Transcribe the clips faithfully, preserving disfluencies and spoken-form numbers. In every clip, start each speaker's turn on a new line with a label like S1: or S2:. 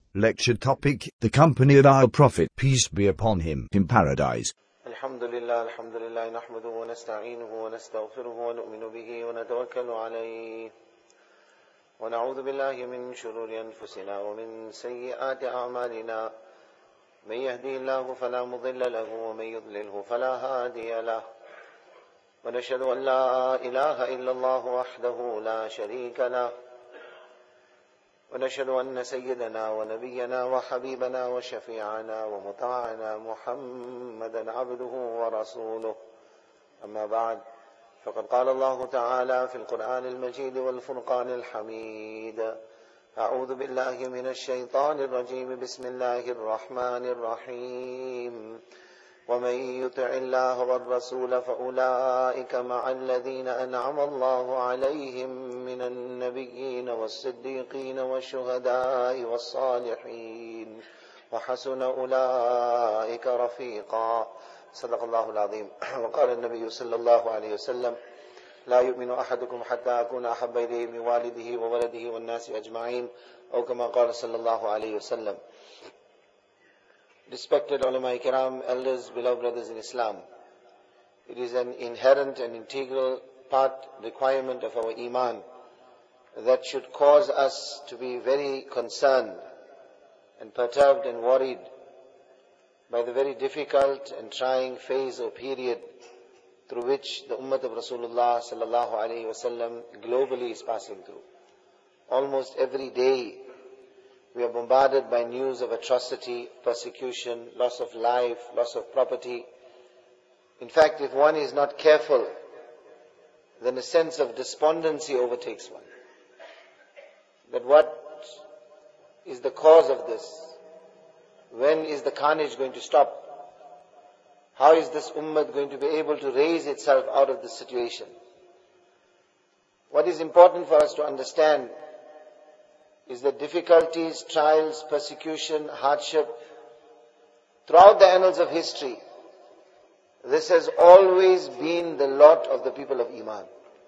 S1: Lecture topic: The company of our Prophet, peace be upon him, in paradise.
S2: Alhamdulillah, alhamdulillah, nahmaduhu wa nasta'inuhu wa nastaghfiruhu wa nu'minu bihi wa natawakkalu alayhi wa na'udhu billahi min shururi anfusina wa min sayyiati a'malina. Man yahdihillahu fala mudilla lahu wa man yudlilhu fala hadiya lahu. Wa nashhadu an la ilaha illallah wahdahu la sharika lahu. ونشهد أن سيدنا ونبينا وحبيبنا وشفيعنا ومطاعنا محمدا عبده ورسوله. أما بعد، فقد قال الله تعالى في القرآن المجيد والفرقان الحميد: أعوذ بالله من الشيطان الرجيم، بسم الله الرحمن الرحيم. ومن يطع الله والرسول فأولئك مع الذين أنعم الله عليهم من النبيين والصديقين والشهداء والصالحين وحسن أولئك رفيقا. صدق الله العظيم. وقال النبي صلى الله عليه وسلم: لا يؤمن أحدكم حتى أكون أحب إليه من والده وولده والناس أجمعين، أو كما قال صلى الله عليه وسلم. Respected ulama kiram, elders, beloved brothers in Islam, it is an inherent and integral part, requirement of our iman that should cause us to be very concerned and perturbed and worried by the very difficult and trying phase or period through which the ummah of Rasulullah sallallahu alaihi wasallam globally is passing through. Almost every day we are bombarded by news of atrocity, persecution, loss of life, loss of property. In fact, if one is not careful, then a sense of despondency overtakes one. That what is the cause of this? When is the carnage going to stop? How is this ummah going to be able to raise itself out of this situation? What is important for us to understand is that difficulties, trials, persecution, hardship, throughout the annals of history, this has always been the lot of the people of Iman.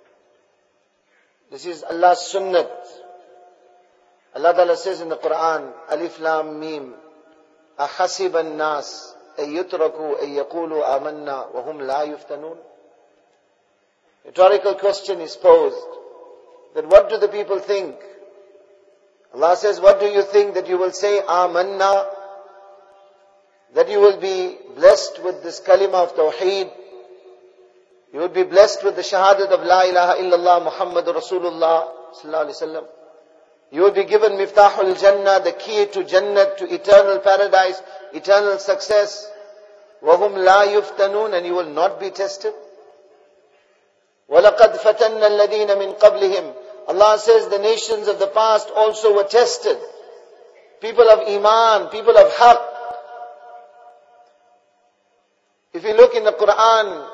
S2: This is Allah's sunnat. Allah Ta'ala says in the Quran, Alif Lam Mim, أَحَسِبَ النَّاسِ أَن يُتْرَكُوا أَن يَقُولُوا آمَنَّا وَهُمْ لَا يُفْتَنُونَ. Rhetorical question is posed, that what do the people think? Allah says, what do you think that you will say, Amanna, that you will be blessed with this kalima of Tawheed, you will be blessed with the shahadat of La ilaha illallah Muhammadur Rasulullah sallallahu alaihi wasallam. You will be given Miftahul Jannah, the key to Jannah, to eternal paradise, eternal success. وَهُمْ لَا يُفْتَنُونَ, and you will not be tested. وَلَقَدْ فَتَنَّ الَّذِينَ مِنْ قَبْلِهِمْ. Allah says the nations of the past also were tested. People of Iman, people of Haqq. If you look in the Quran,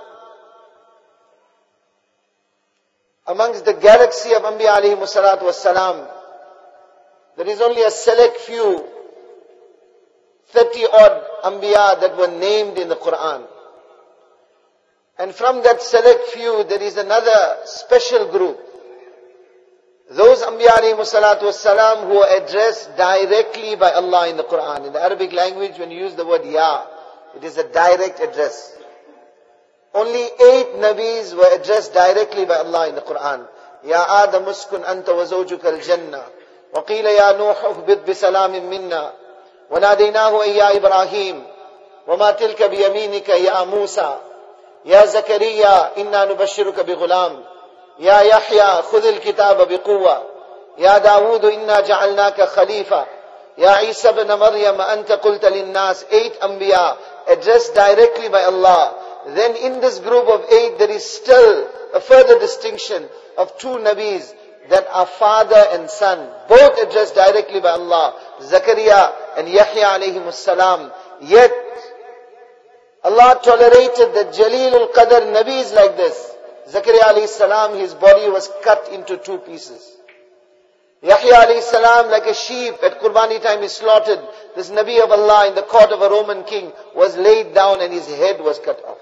S2: amongst the galaxy of Anbiya alayhimu salatu wassalam, there is only a select few, thirty odd Anbiya that were named in the Quran. And from that select few, there is another special group. Those Anbiya alayhimu salatu wassalam who are addressed directly by Allah in the Quran. In the Arabic language, when you use the word Ya, it is a direct address. Only eight Nabis were addressed directly by Allah in the Quran. Ya Adam uskun anta wa zawjuka al-jannah. Wa qila ya Nuh uhbid bi salamin minna. Wa nadaynahu ay ya Ibrahim. Wa ma tilka bi yaminika ya Musa. Ya Zakariya inna nubashiruka bi ghulam. يا يحيى خذ الكتاب بقوة يا داود إنا جعلناك خليفة يا عيسى بن مريم أنت قلت للناس. Eight Anbiya addressed directly by Allah. Then in this group of eight there is still a further distinction of two Nabis that are father and son, both addressed directly by Allah, Zakaria and Yahya alayhimus salam. Yet Allah tolerated the Jalilul Qadr Nabis like this. Zakaria alayhi salam, his body was cut into two pieces. Yahya alayhi salam, like a sheep at Qurbani time is slaughtered. This Nabi of Allah in the court of a Roman king was laid down and his head was cut off.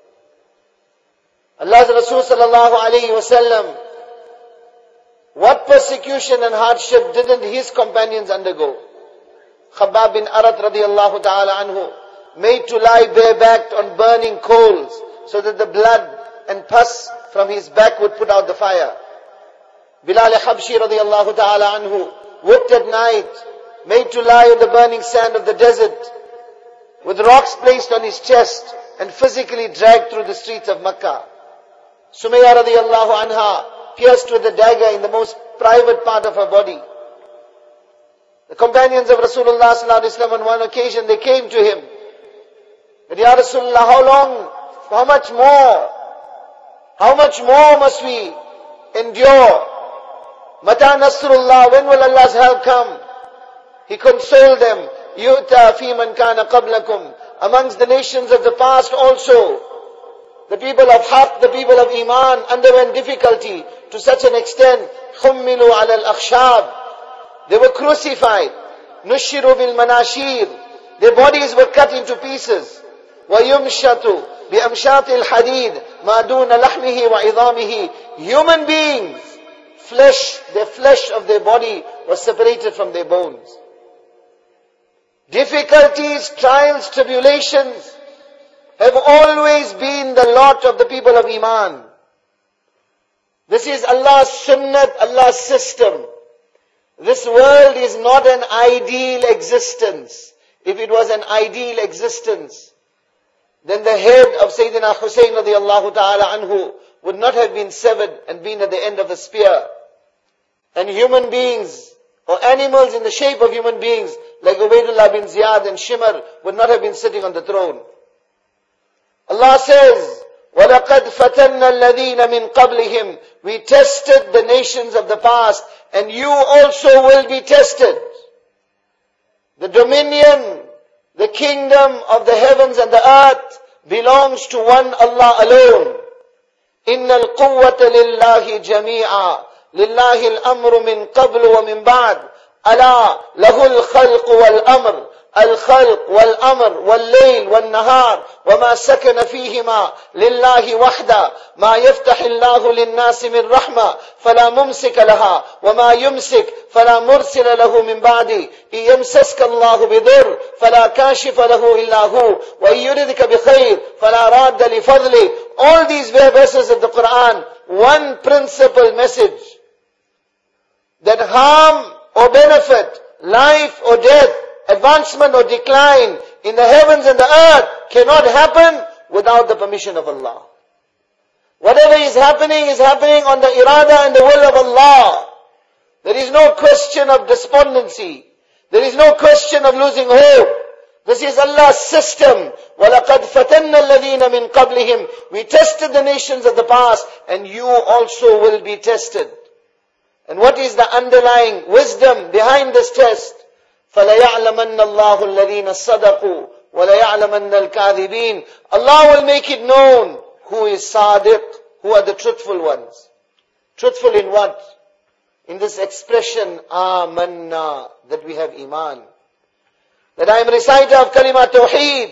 S2: Allah's Rasul sallallahu alayhi wasallam, what persecution and hardship didn't his companions undergo? Khabbab bin Arat radiallahu ta'ala anhu, made to lie barebacked on burning coals, so that the blood and pus from his back would put out the fire. Bilal Habshi radiallahu ta'ala anhu, whipped at night, made to lie on the burning sand of the desert, with rocks placed on his chest, and physically dragged through the streets of Makkah. Sumayya radiallahu anha, pierced with a dagger in the most private part of her body. The companions of Rasulullah sallallahu alaihi wasallam, on one occasion they came to him. But Ya Rasulullah, how long, how much more? How much more must we endure? Mata Nasrullah, when will Allah's help come? He consoled them. Yu'ta fi man kana qablakum. Amongst the nations of the past also, the people of Haqq, the people of Iman underwent difficulty to such an extent. Khummilu ala al-akhshab. They were crucified. Nushiru bil manashir. Their bodies were cut into pieces. وَيُمْشَطُ بِأَمْشَاطِ الْحَدِيدِ مَا دُونَ لَحْمِهِ وَعِظَامِهِ. Human beings, flesh, the flesh of their body was separated from their bones. Difficulties, trials, tribulations have always been the lot of the people of Iman. This is Allah's sunnat, Allah's system. This world is not an ideal existence. If it was an ideal existence, then the head of Sayyidina Hussein radiallahu ta'ala anhu would not have been severed and been at the end of the spear. And human beings, or animals in the shape of human beings, like Ubaidullah bin Ziyad and Shimr, would not have been sitting on the throne. Allah says, وَلَقَدْ فَتَنَّا الَّذِينَ مِنْ قَبْلِهِمْ. We tested the nations of the past, and you also will be tested. The dominion, the kingdom of the heavens and the earth belongs to one Allah alone. إِنَّ الْقُوَّةَ لِلَّهِ جَمِيعًا لِلَّهِ الْأَمْرُ مِنْ قَبْلُ وَمِنْ بَعْدُ أَلَا لَهُ الْخَلْقُ وَالْأَمْرُ الخلق والأمر والليل والنهار وما سكن فيهما لله وحده ما يفتح الله للناس من رحمة فلا ممسك لها وما يمسك فلا مرسل له من بعده إن يمسسك الله بضر فلا كاشف له إلا هو وإن يردك بخير فلا راد لفضله. All these verses of the Quran, one principal message, that harm or benefit, life or death, advancement or decline in the heavens and the earth cannot happen without the permission of Allah. Whatever is happening is happening on the irada and the will of Allah. There is no question of despondency. There is no question of losing hope. This is Allah's system. وَلَقَدْ فَتَنَّا الَّذِينَ مِنْ قَبْلِهِمْ. We tested the nations of the past, and you also will be tested. And what is the underlying wisdom behind this test? فَلَيَعْلَمَنَّ اللَّهُ الَّذِينَ صَدَقُوا وَلَيَعْلَمَنَّ الْكَاذِبِينَ. Allah will make it known who is sadiq, who are the truthful ones. Truthful in what? In this expression, amanna, that we have iman. That I am reciter of kalima tawheed.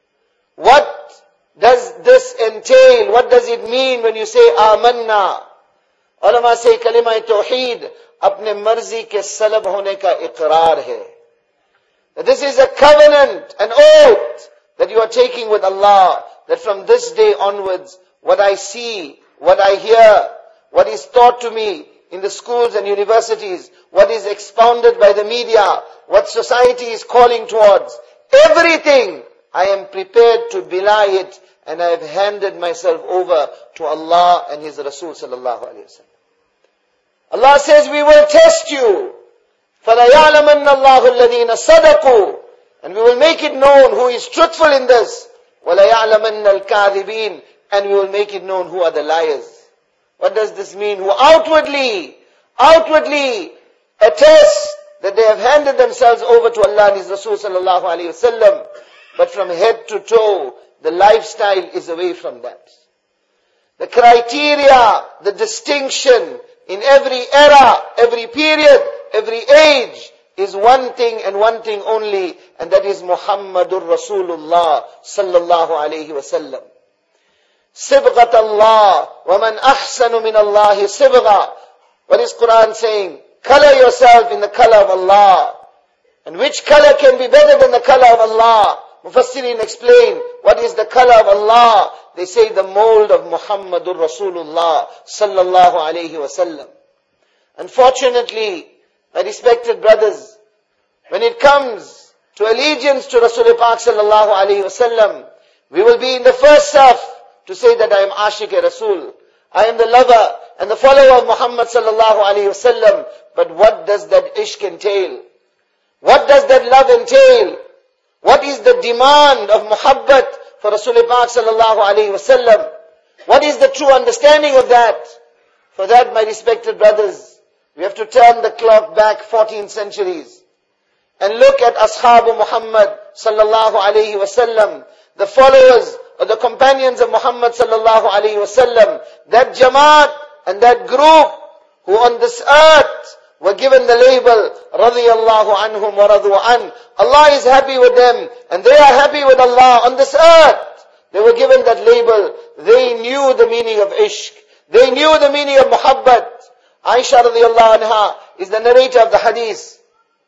S2: What does this entail? What does it mean when you say amanna? Ulama say kalima tawheed apne marzi ke salab hone ka iqrar hai. That this is a covenant, an oath that you are taking with Allah, that from this day onwards, what I see, what I hear, what is taught to me in the schools and universities, what is expounded by the media, what society is calling towards, everything, I am prepared to belie it, and I have handed myself over to Allah and His Rasul sallallahu alayhi wa sallam. Allah says, we will test you. فَلَيَعْلَمَنَّ اللَّهُ الَّذِينَ صَدَقُوا. And we will make it known who is truthful in this. وَلَيَعْلَمَنَّ الْكَاذِبِينَ. And we will make it known who are the liars. What does this mean? Who outwardly, outwardly attest that they have handed themselves over to Allah and His Rasul sallallahu alayhi wa sallam. But from head to toe, the lifestyle is away from that. The criteria, the distinction in every era, every period, every age is one thing and one thing only, and that is Muhammadur Rasulullah sallallahu alayhi wa sallam. Sibghat Allah, wa man ahsanu min Allahi sibgha. What is Quran saying? Color yourself in the color of Allah. And which color can be better than the color of Allah? Mufassirin explain, what is the color of Allah? They say the mold of Muhammadur Rasulullah sallallahu alayhi wa sallam. Unfortunately, my respected brothers, when it comes to allegiance to Rasulullah Pak sallallahu alayhi wa sallam, we will be in the first saf to say that I am Ashiq-e-Rasul. I am the lover and the follower of Muhammad sallallahu alayhi wa sallam. But what does that ishq entail? What does that love entail? What is the demand of muhabbat for Rasulullah Pak sallallahu alayhi wa sallam? What is the true understanding of that? For that, my respected brothers, we have to turn the clock back fourteen centuries and look at Ashabu Muhammad sallallahu alayhi wa sallam, the followers or the companions of Muhammad sallallahu alayhi wa sallam, that Jamaat and that group who on this earth were given the label radiyallahu anhum wa radu an. Allah is happy with them and they are happy with Allah on this earth. They were given that label. They knew the meaning of ishq. They knew the meaning of muhabbat. Aisha radiyallahu anha is the narrator of the hadith.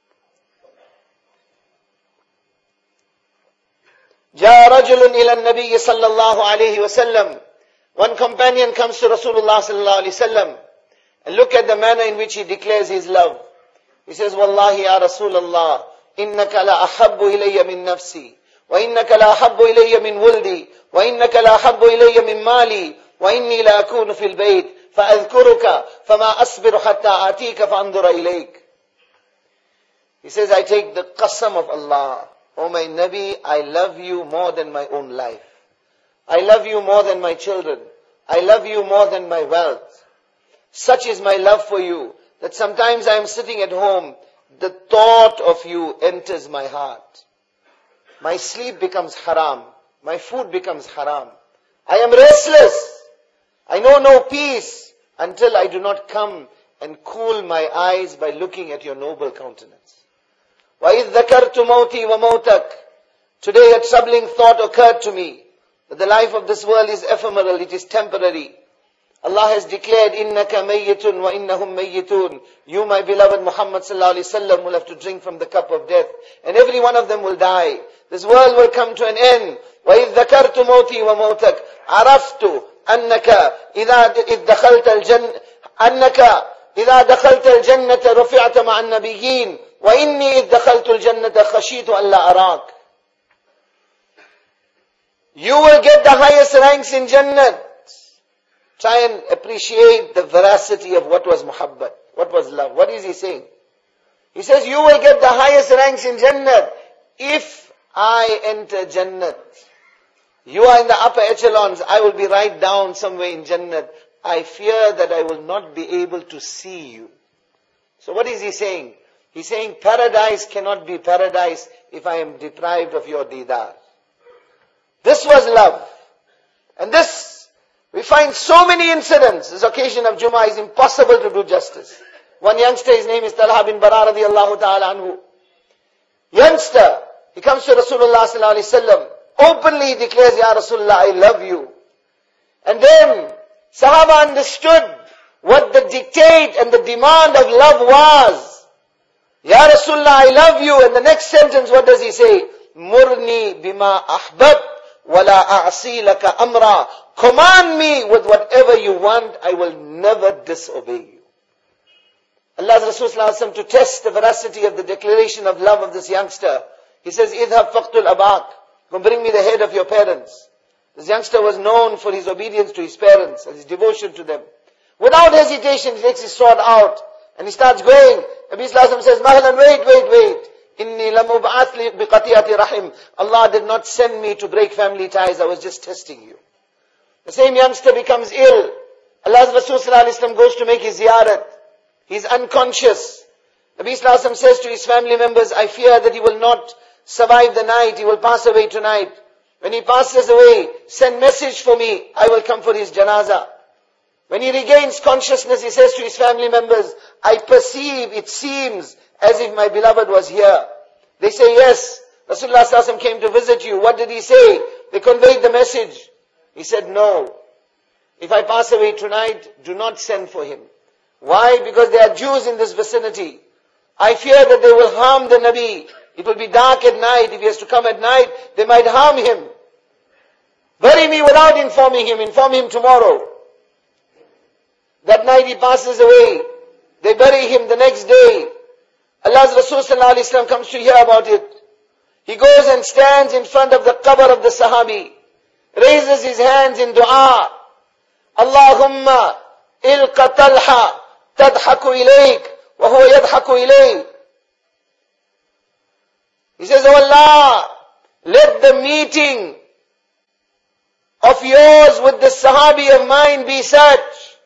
S2: جاء رجل إلى النبي صلى الله عليه وسلم. One companion comes to Rasulullah sallallahu alayhi wasallam. And look at the manner in which he declares his love. He says, Wallahi ya Rasulullah, innaka la ahabbu ilayya min nafsi, wa innaka la ahabbu ilayya min wuldi, wa innaka la ahabbu ilayya min mali, wa inni la akunu fil bayt, fa adhkuruka, fama asbiru hatta atika fa andura ilayk. He says, I take the qasam of Allah. O my Nabi, I love you more than my own life. I love you more than my children. I love you more than my wealth. Such is my love for you, that sometimes I am sitting at home, the thought of you enters my heart. My sleep becomes haram. My food becomes haram. I am restless. I know no peace until I do not come and cool my eyes by looking at your noble countenance. وَإِذْ ذَكَرْتُ مَوْتِي وَمَوْتَكَ. Today a troubling thought occurred to me, that the life of this world is ephemeral, it is temporary. Allah has declared, إِنَّكَ مَيِّتٌ وَإِنَّهُمْ مَيِّتُونَ. You, my beloved Muhammad sallallahu alayhi wa sallam, will have to drink from the cup of death. And every one of them will die. This world will come to an end. وَإِذْ ذَكَرْتُ مَوْتِي وَمَوْتَكَ عَرَفْتُ أَنَّكَ إِذَا دَخَلْتَ الْجَنَّةَ أَنَّكَ إِذَا دَخَلْتَ الْجَنَّةَ رُفِعْتَ مَعَ النَّبِيِّينَ وَإِنِّي إِذْ دَخَلْتُ الْجَنَّةَ خَشِيتُ أَلَّا أَرَاكَ. You will get the highest ranks in Jannah. Try and appreciate the veracity of what was muhabbat, what was love. What is he saying? He says, you will get the highest ranks in Jannah if I enter Jannah. You are in the upper echelons, I will be right down somewhere in Jannah. I fear that I will not be able to see you. So what is he saying? He's saying paradise cannot be paradise if I am deprived of your didar. This was love. And this, we find so many incidents. This occasion of Jummah is impossible to do justice. One youngster, his name is Talha bin Bara radiyallahu ta'ala anhu. Youngster, he comes to Rasulullah sallallahu alayhi wa sallam. Openly declares, Ya Rasulullah, I love you. And then, Sahaba understood what the dictate and the demand of love was. Ya Rasulullah, I love you. And the next sentence, what does he say? Murni bima ahbab wala a'si laka amra. Command me with whatever you want, I will never disobey you. Allah's Rasul sallallahu alayhi wa sallam, to test the veracity of the declaration of love of this youngster, he says, Idhab faqtul abak. Go bring me the head of your parents. This youngster was known for his obedience to his parents and his devotion to them. Without hesitation, he takes his sword out and he starts going. Nabi sallallahu alayhi wa sallam says, Mahlan, wait, wait, wait. Inni lamub'ath biqatiyati rahim. Allah did not send me to break family ties, I was just testing you. The same youngster becomes ill. Allah's Rasul sallallahu alayhi wa sallam goes to make his ziyarat. He's unconscious. Nabi sallallahu alayhi wa sallam says to his family members, I fear that he will not survive the night, he will pass away tonight. When he passes away, send message for me, I will come for his janazah. When he regains consciousness, he says to his family members, I perceive, it seems, as if my beloved was here. They say, yes, Rasulullah sallallahu alayhi wa sallam came to visit you. What did he say? They conveyed the message. He said, no. If I pass away tonight, do not send for him. Why? Because there are Jews in this vicinity. I fear that they will harm the Nabi. It will be dark at night. If he has to come at night, they might harm him. Bury me without informing him. Inform him tomorrow. That night he passes away. They bury him the next day. Allah's Rasul sallallahu alaihi wasallam comes to hear about it. He goes and stands in front of the qabr of the Sahabi. Raises his hands in dua. Allahumma ilqa talha tadhaku ilayk wa huwa yadhaku ilayk. He says, oh Allah, let the meeting of yours with the Sahabi of mine be such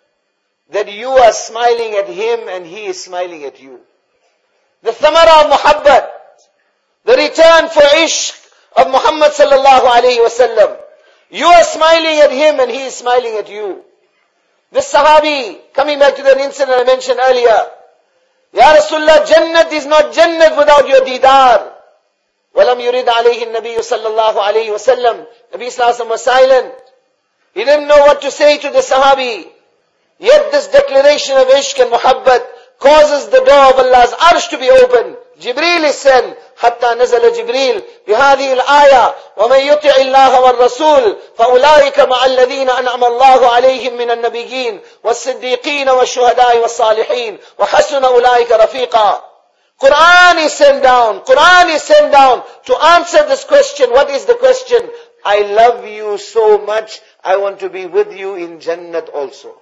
S2: that you are smiling at him and he is smiling at you. The thamara of muhabbat, the return for ishq of Muhammad sallallahu alayhi wasallam. You are smiling at him and he is smiling at you. This Sahabi, coming back to that incident I mentioned earlier, Ya Rasulullah, Jannat is not Jannat without your Didar. وَلَمْ يُرِدْ عَلَيْهِ النَّبِيُّ صَلَّى اللَّهُ عَلَيْهِ وَسَلَّمْ. Nabi sallallahu alayhi wa sallam was silent. He didn't know what to say to the Sahabi. Yet this declaration of ishq and muhabbat causes the door of Allah's arsh to be opened. Jibreel is sent. حتى نزل جبريل بهذه الآية ومن يطع الله والرسول فأولئك مع الذين أنعم الله عليهم من النبيين والصديقين والشهداء والصالحين وحسن أولئك رفيقا. Quran is sent down. Quran is sent down to answer this question. What is the question? I love you so much, I want to be with you in Jannat also.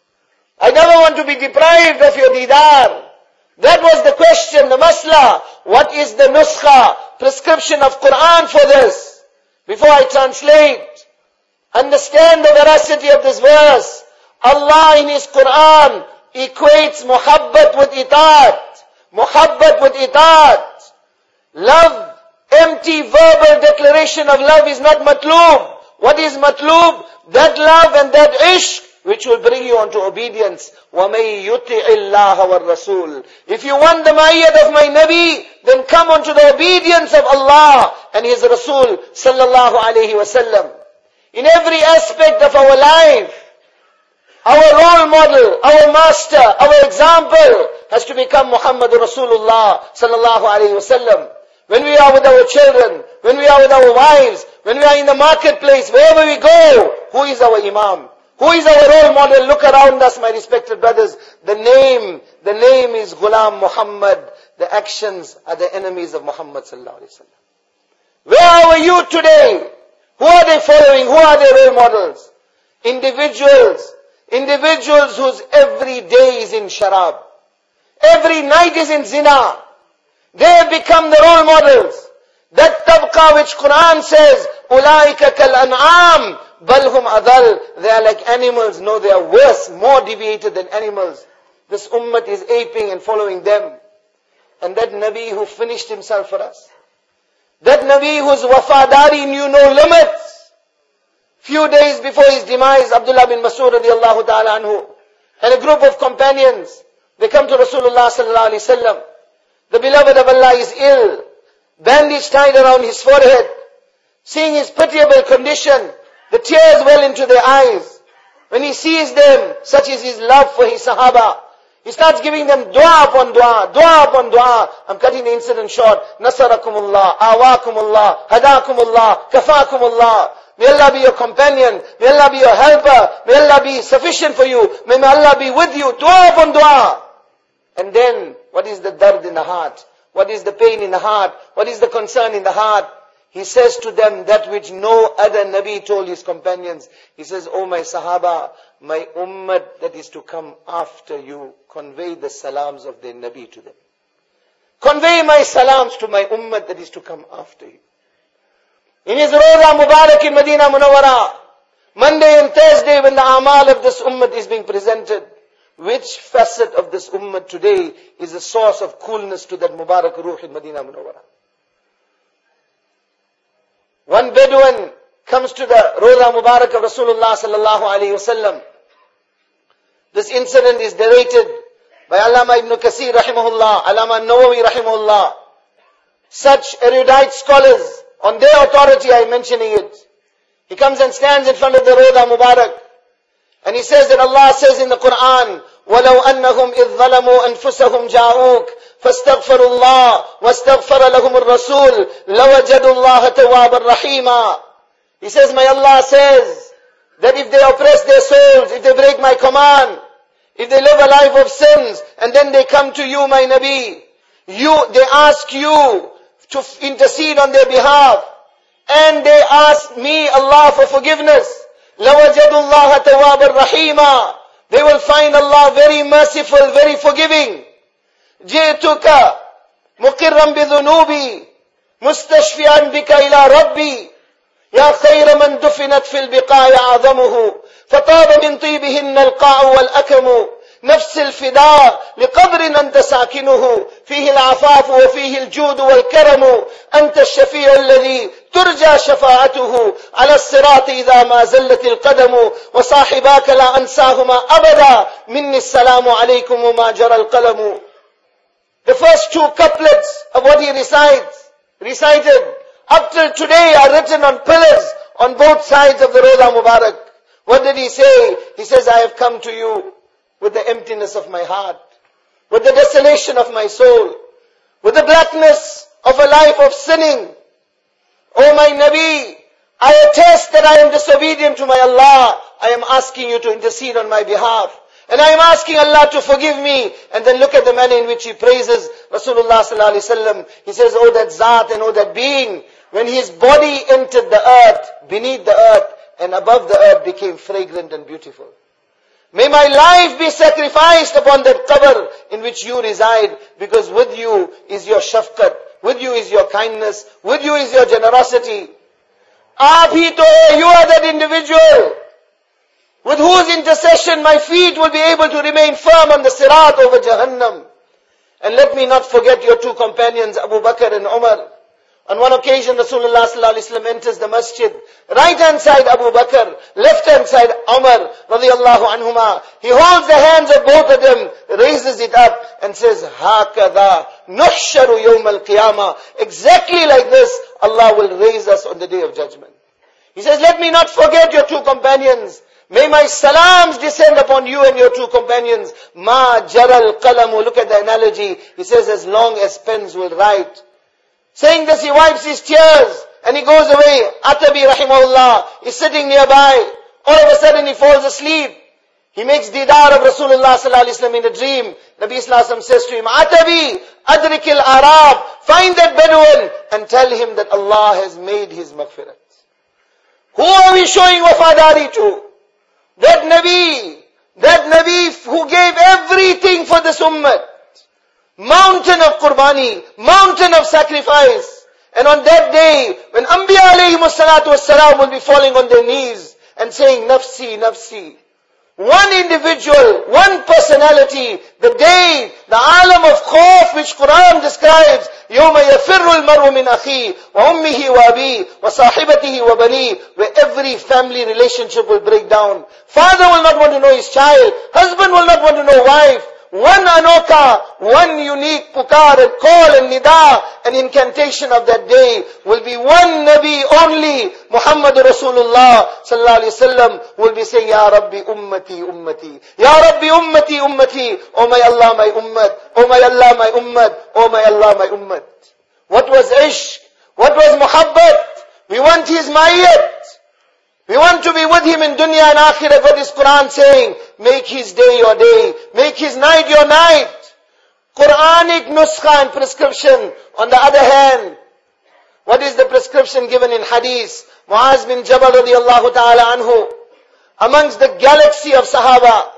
S2: I never want to be deprived of your Didar. That was the question, the masla. What is the nuskha, prescription of Quran for this? Before I translate, understand the veracity of this verse. Allah in His Quran equates muhabbat with itaat. Muhabbat with itaat. Love, empty verbal declaration of love is not matloob. What is matloob? That love and that ishq which will bring you onto obedience. وَمَن يُطِعِ اللَّهَ وَالرَّسُولِ. If you want the ma'iyyat of my Nabi, then come onto the obedience of Allah and His Rasul sallallahu alayhi wasallam. In every aspect of our life, our role model, our master, our example has to become Muhammad Rasulullah sallallahu alayhi wasallam. When we are with our children, when we are with our wives, when we are in the marketplace, wherever we go, who is our Imam? Who is our role model? Look around us, my respected brothers. The name, the name is Ghulam Muhammad. The actions are the enemies of Muhammad sallallahu alayhi wasallam. Where are our youth today? Who are they following? Who are their role models? Individuals. Individuals whose every day is in sharab. Every night is in zina. They have become the role models. That tabqa which Quran says, Ulaika kal an'am, bal hum adal. They are like animals. No, they are worse, more deviated than animals. This ummah is aping and following them. And that Nabi who finished himself for us. That Nabi whose wafadari knew no limits. Few days before his demise, Abdullah bin Mas'ud radiallahu ta'ala anhu, and a group of companions, they come to Rasulullah sallallahu alayhi wasallam. The beloved of Allah is ill, bandage tied around his forehead. Seeing his pitiable condition, the tears well into their eyes. When he sees them, such is his love for his Sahaba, he starts giving them dua upon dua, dua upon dua. I'm cutting the incident short. Nasarakumullah, awakumullah, hadakumullah, kafakumullah. May Allah be your companion. May Allah be your helper. May Allah be sufficient for you. May Allah be with you. Dua upon dua. And then, what is the dard in the heart? What is the pain in the heart? What is the concern in the heart? He says to them that which no other Nabi told his companions. He says, oh my Sahaba, my ummah that is to come after you, convey the salams of their Nabi to them. Convey my salams to my ummah that is to come after you. In his Rawza Mubarak in Medina Munawwara, Monday and Thursday when the amal of this ummah is being presented, which facet of this ummah today is a source of coolness to that Mubarak Ruh in Medina Munawwara? One Bedouin comes to the Rawza Mubarak of Rasulullah sallallahu alayhi wasallam. This incident is narrated by Allama Ibn Kathir rahimahullah, Allama Nawawi rahimahullah. Such erudite scholars, on their authority I am mentioning it. He comes and stands in front of the Rawza Mubarak. And he says that Allah says in the Quran, وَلَوْ أَنَّهُمْ إِذْ ظَلَمُوا أَنفُسَهُمْ جَاءُوكَ فَاسْتَغْفَرُوا اللَّهَ وَاسْتَغْفَرَ لَهُمُ الرَّسُولُ لَوَجَدُوا اللَّهَ تَوَّابًا رَحِيمًا. He says, my Allah says that if they oppress their souls, if they break my command, if they live a life of sins, and then they come to you, my Nabi, you, they ask you to intercede on their behalf, and they ask me, Allah, for forgiveness, لَوَجَدُوا اللَّهَ تَوَّابًا رَحِيمًا. They will find Allah very merciful, very forgiving. جئتك مقرا بذنوبي مستشفيا بك إلى ربي يا خير من دفنت في البقاع أعظمه فطاب من طيبهن القاع والأكم نفس الفداء لقبر أنت ساكنه فيه العفاف وفيه الجود والكرم أنت الشفيع الذي ترجى شفاعته على الصراط إذا ما زلت القدم وصاحباك لا أنساهما أبدا مني السلام عليكم وما جرى القلم. The first two couplets of what he recites, recited up till today are written on pillars on both sides of the Rawda Mubarak. What did he say? He says, I have come to you with the emptiness of my heart, with the desolation of my soul, with the blackness of a life of sinning. O my Nabi, I attest that I am disobedient to my Allah. I am asking you to intercede on my behalf. And I am asking Allah to forgive me. And then look at the manner in which he praises Rasulullah sallallahu alaihi wasallam. He says, oh that Zat and oh that being, when his body entered the earth, beneath the earth, and above the earth became fragrant and beautiful. May my life be sacrificed upon that qabr in which you reside, because with you is your shafqat, with you is your kindness, with you is your generosity. Aap hi to hai, you are that individual with whose intercession my feet will be able to remain firm on the sirat over Jahannam. And let me not forget your two companions, Abu Bakr and Umar. On one occasion, Rasulullah sallallahu alaihi wasallam enters the masjid. Right hand side Abu Bakr, left hand side Umar radiyallahu anhuma. He holds the hands of both of them, raises it up and says, Hakada nuhsharu yawm al-qiyamah. Exactly like this, Allah will raise us on the day of judgment. He says, let me not forget your two companions. May my salams descend upon you and your two companions. Ma jaral qalamu. Look at the analogy. He says, as long as pens will write. Saying this, he wipes his tears and he goes away. Atabi rahimahullah is sitting nearby. All of a sudden he falls asleep. He makes didar of Rasulullah sallallahu alaihi wasallam in a dream. Nabi sallallahu alaihi wasallam says to him, Atabi adrikil Arab. Find that Bedouin and tell him that Allah has made his maghfirat. Who are we showing wafadari to? That Nabi, that Nabi who gave everything for this ummah. Mountain of qurbani, mountain of sacrifice. And on that day, when Anbiya alayhimus salatu wassalam will be falling on their knees and saying, Nafsi, Nafsi. One individual, one personality, the day, the alam of khawf which Quran describes, يَوْمَ يَفِرُّ الْمَرْءُ مِنْ أَخِيهِ وَأُمِّهِ وَأَبِيهِ وَصَاحِبَتِهِ وَبَنِيهِ, where every family relationship will break down. Father will not want to know his child. Husband will not want to know wife. One anoka, one unique pukar and call and nida, an incantation of that day will be one Nabi only, Muhammad Rasulullah sallallahu alaihi wasallam will be saying, Ya Rabbi ummati ummati, Ya Rabbi ummati ummati, Oh my Allah my ummat, Oh my Allah my ummat, Oh my Allah my ummat. What was ishq? What was muhabbat? We want his ma'iyat. We want to be with him in dunya and akhirat. What is Quran saying? Make his day your day. Make his night your night. Quranic nuskha and prescription. On the other hand, what is the prescription given in hadith? Muaz bin Jabal radiyallahu ta'ala anhu, amongst the galaxy of Sahaba,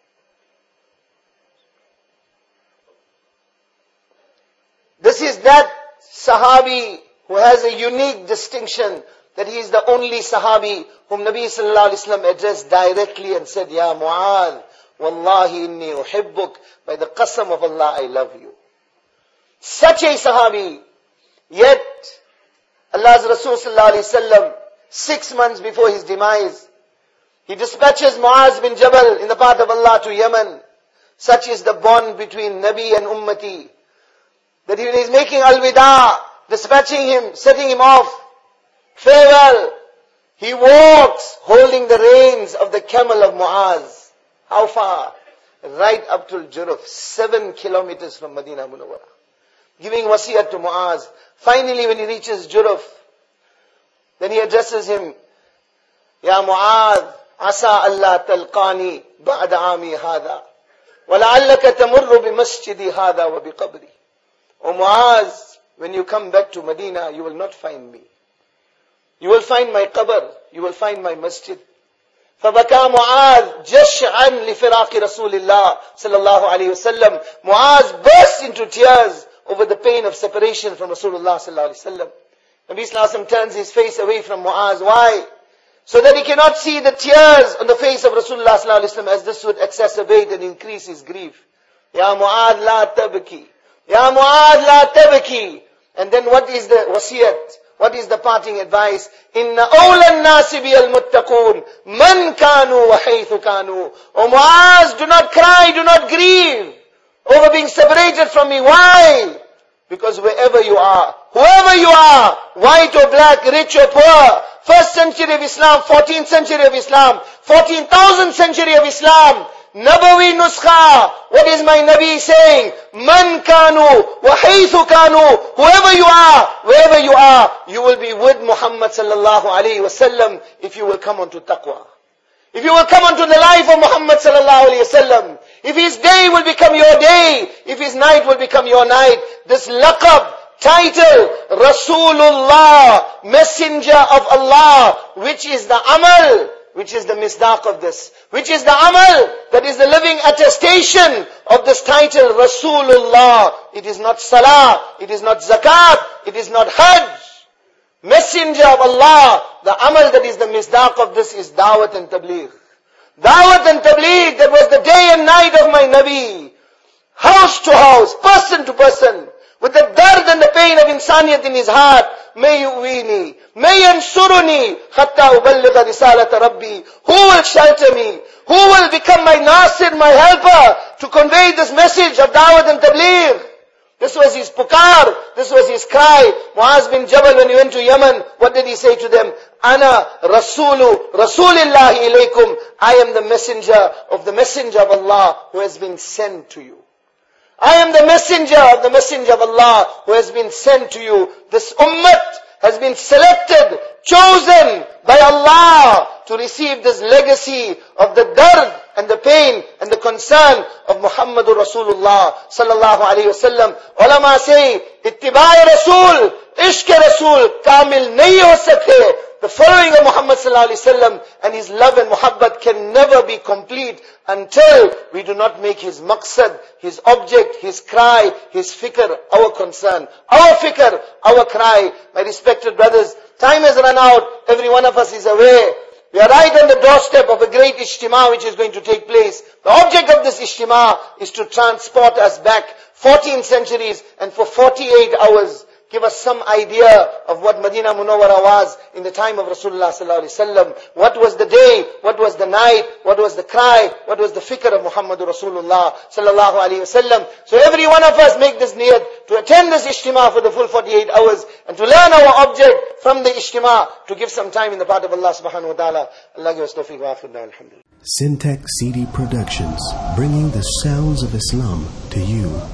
S2: this is that Sahabi who has a unique distinction, that he is the only Sahabi whom Nabi sallallahu alaihi wasallam addressed directly and said, Ya Mu'adh, Wallahi inni uhibbuk, by the qasam of Allah, I love you. Such a Sahabi, yet Allah's Rasul sallallahu alaihi wasallam, six months before his demise, he dispatches Muaz bin Jabal in the path of Allah to Yemen. Such is the bond between Nabi and Ummati, that he is making al-wida, dispatching him, setting him off. Farewell. He walks holding the reins of the camel of Muaz. How far? right up to Juruf, seven kilometers from Madinah Munawwara. Giving wasiyat to Muaz. Finally, when he reaches Juruf, then he addresses him, Ya Muaz, Asa Allah talqani ba'da ami hada. Wa la'allaka tamurru bi masjidi hada wa bi qabri. O Muaz, when you come back to Medina, you will not find me. You will find my qabr. You will find my masjid. فبكى معاذ جشعا لفراق رسول الله صلى الله عليه وسلم. Muaz burst into tears over the pain of separation from Rasulullah sallallahu alaihi wasallam. Nabi sallallahu alaihi wasallam turns his face away from Muaz. Why? So that he cannot see the tears on the face of Rasulullah sallallahu alaihi wasallam, as this would exacerbate and increase his grief. Ya Muaz la tabki. Ya Muaz la tabki. And then what is the wasiyat? What is the parting advice? Inna awla an-nasi biyal muttaqun man kanu wa haythu kanu. O Muaz, do not cry, do not grieve over being separated from me. Why? Because wherever you are, whoever you are, white or black, rich or poor, first century of Islam, fourteenth century of Islam, fourteen thousand century of Islam, Nabawi Nuskha, what is my Nabi saying? Man kanu wa haythu kanu. Whoever you are, wherever you are, you will be with Muhammad sallallahu alayhi wasallam if you will come onto taqwa. If you will come onto the life of Muhammad sallallahu alayhi wasallam. If his day will become your day, if his night will become your night. This laqab, title, Rasulullah, Messenger of Allah, which is the amal, which is the misdaq of this, which is the amal, that is the living attestation of this title, Rasulullah. It is not salah, it is not zakat, it is not hajj. Messenger of Allah, the amal that is the misdaq of this is dawat and tabligh. Dawat and tabligh, that was the day and night of my Nabi. House to house, person to person, with the dard and the pain of insaniyat in his heart. May yu'wini, may yansuruni, hatta uballigha risalata rabbi. Who will shelter me? Who will become my nasir, my helper, to convey this message of dawat and tabligh? This was his pukar, this was his cry. Muaz bin Jabal, when he went to Yemen, what did he say to them? Ana rasulu, rasulillahi ilaykum. I am the messenger of the messenger of Allah who has been sent to you. I am the messenger of the messenger of Allah who has been sent to you. This ummah has been selected, chosen by Allah to receive this legacy of the dard and the pain and the concern of Muhammadur Rasulullah sallallahu alayhi wasallam. Ulama say, ittiba-e Rasul, ishq-e Rasul, kamil nahi ho sakte. The following of Muhammad sallallahu alayhi wasallam and his love and muhabbat can never be complete until we do not make his maqsad, his object, his cry, his fikr, our concern. Our fikr, our cry. My respected brothers, time has run out. Every one of us is aware. We are right on the doorstep of a great ijtima which is going to take place. The object of this ijtima is to transport us back fourteen centuries and for forty-eight hours. Give us some idea of what Madinah Munawwara was in the time of Rasulullah sallallahu alaihi wasallam. What was the day? What was the night? What was the cry? What was the fikr of Muhammadur Rasulullah sallallahu alaihi wasallam? So every one of us make this niyat to attend this ijtima for the full forty-eight hours and to learn our object from the ijtima, to give some time in the path of Allah subhanahu wa ta'ala. Allah give us tawfiq wa akhirna, alhamdulillah.
S3: Syntax C D Productions, bringing the sounds of Islam to you.